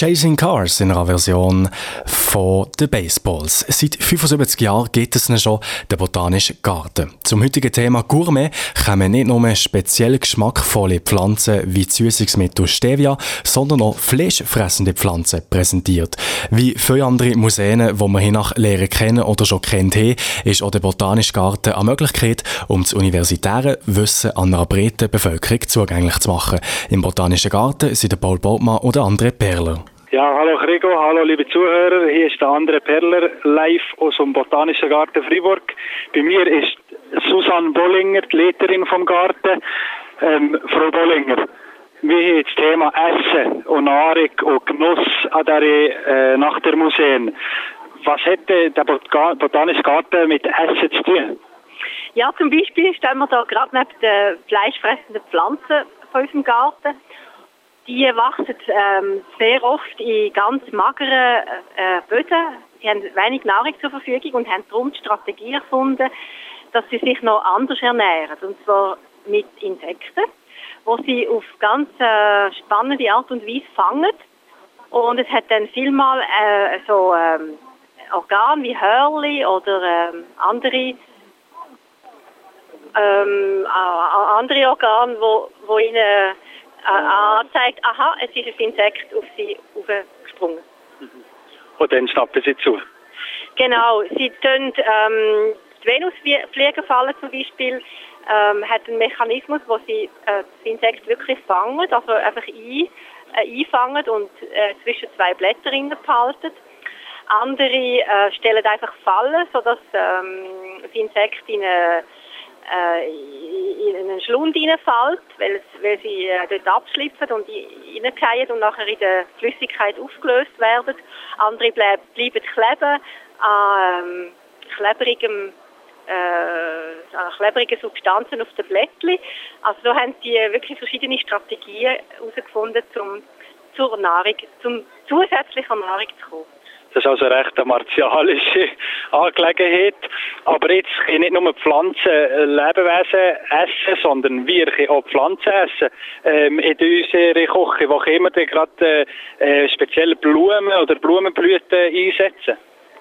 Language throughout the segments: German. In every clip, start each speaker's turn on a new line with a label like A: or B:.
A: Chasing Cars in einer Version von den Baseballs. Seit 75 Jahren gibt es schon den Botanischen Garten. Zum heutigen Thema Gourmet kommen nicht nur speziell geschmackvolle Pflanzen wie das Süssungsmittel Stevia, sondern auch fleischfressende Pflanzen präsentiert. Wie viele andere Museen, die wir hier nach Lehren kennen oder schon kennt haben, ist auch der Botanische Garten eine Möglichkeit, um das universitäre Wissen an einer breiten Bevölkerung zugänglich zu machen. Im Botanischen Garten sind der Paul Bautmann und der André Perler.
B: Ja, hallo Gregor, hallo liebe Zuhörer. Hier ist der André Perler, live aus dem Botanischen Garten Fribourg. Bei mir ist Susanne Bollinger, die Leiterin vom Garten. Frau Bollinger, wir haben das Thema Essen und Nahrung und Genuss an der Nacht der Museen. Was hat der Botanische Garten mit Essen zu tun?
C: Ja, zum Beispiel stehen wir da gerade neben den fleischfressenden Pflanzen von unserem Garten. Die wachsen sehr oft in ganz mageren Böden. Sie haben wenig Nahrung zur Verfügung und haben darum die Strategie erfunden, dass sie sich noch anders ernähren. Und zwar mit Insekten, die sie auf ganz spannende Art und Weise fangen. Und es hat dann vielmal Organe wie Hörli oder andere Organe, wo ihnen anzeigt, aha, es ist ein Insekt auf sie aufgesprungen.
B: Und dann schnappen sie zu? Genau,
C: sie tun die Venusfliegenfalle zum Beispiel, hat einen Mechanismus, wo sie das Insekt wirklich fangen, also einfach einfangen und zwischen zwei Blättern behalten. Andere stellen einfach Fallen, sodass das Insekt in einen Schlund reinfällt, weil sie dort abschlüpfen und reingehen und nachher in der Flüssigkeit aufgelöst werden. Andere bleiben kleben an klebrigen Substanzen auf den Blättchen. Also da haben sie wirklich verschiedene Strategien herausgefunden, zum zusätzlicher Nahrung zu kommen.
B: Das ist also recht eine martialische Angelegenheit. Aber jetzt können nicht nur Pflanzen Lebewesen essen, sondern wir können auch Pflanzen essen. In unserer Küche, wo können wir denn gerade spezielle Blumen oder Blumenblüten einsetzen?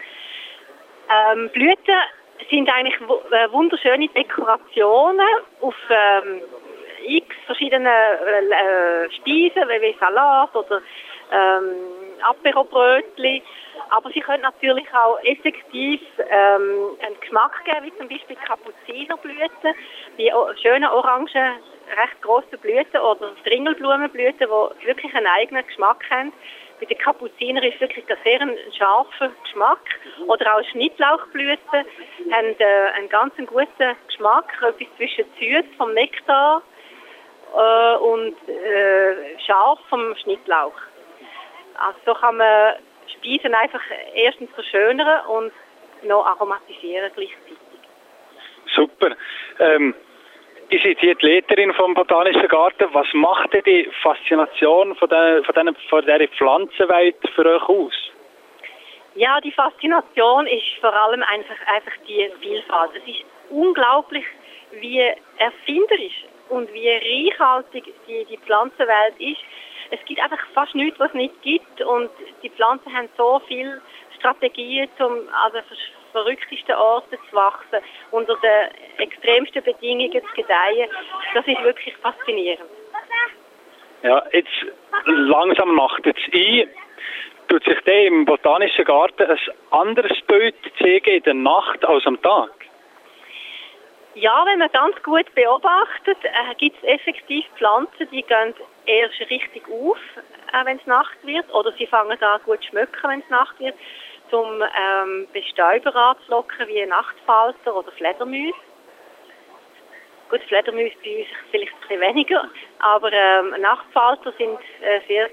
C: Blüten sind eigentlich wunderschöne Dekorationen auf x verschiedene Speisen, wie Salat oder Aperobrötli. Aber sie können natürlich auch effektiv einen Geschmack geben, wie zum Beispiel Kapuzinerblüten, die schönen orangen, recht grossen Blüten oder Dringelblumenblüten, die wirklich einen eigenen Geschmack haben. Bei den Kapuziner ist wirklich ein sehr scharfer Geschmack. Oder auch Schnittlauchblüten haben einen ganz guten Geschmack, etwas zwischen Süß vom Nektar und scharf vom Schnittlauch. Also so kann man Speisen einfach erstens verschönern und noch aromatisieren gleichzeitig.
B: Super. Ihr seid hier die Leiterin vom Botanischen Garten. Was macht denn die Faszination von dieser Pflanzenwelt für euch aus?
C: Ja, die Faszination ist vor allem einfach die Vielfalt. Es ist unglaublich, wie erfinderisch und wie reichhaltig die Pflanzenwelt ist. Es gibt einfach fast nichts, was es nicht gibt, und die Pflanzen haben so viele Strategien, um an den verrücktesten Orten zu wachsen, unter den extremsten Bedingungen zu gedeihen. Das ist wirklich faszinierend.
B: Ja, jetzt langsam nachtet es ein. Tut sich dann im Botanischen Garten ein anderes Bild zeigen in der Nacht als am Tag?
C: Ja, wenn man ganz gut beobachtet, gibt es effektiv Pflanzen, die gehen erst richtig auf, wenn es Nacht wird, oder sie fangen an gut zu schmecken, wenn es Nacht wird, zum Bestäuber anzulocken, wie Nachtfalter oder Fledermäuse. Gut, Fledermäuse bei uns vielleicht ein bisschen weniger, aber Nachtfalter sind sehr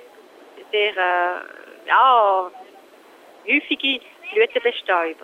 C: häufige Blütenbestäuber.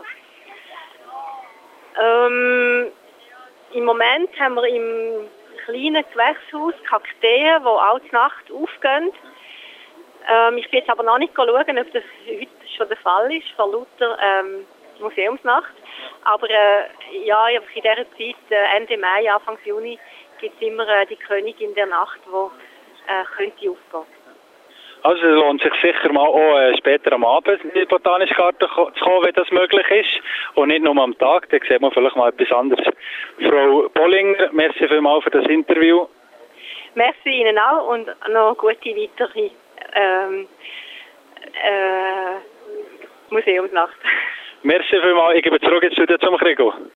C: Im Moment haben wir im kleinen Gewächshaus Kakteen, die auch die Nacht aufgehen. Ich bin jetzt aber noch nicht schauen, ob das heute schon der Fall ist, vor lauter Museumsnacht. Aber in dieser Zeit, Ende Mai, Anfang Juni, gibt es immer die Königin der Nacht, die könnte aufgehen.
B: Also es lohnt sich sicher mal auch später am Abend in den Botanischen Garten zu kommen, wenn das möglich ist. Und nicht nur am Tag, da sieht man vielleicht mal etwas anderes. Frau Bollinger, merci vielmals für das Interview.
C: Merci Ihnen auch und noch gute weitere Museumsnacht.
B: Merci vielmals, ich gebe zurück ins Studio zum Krigo.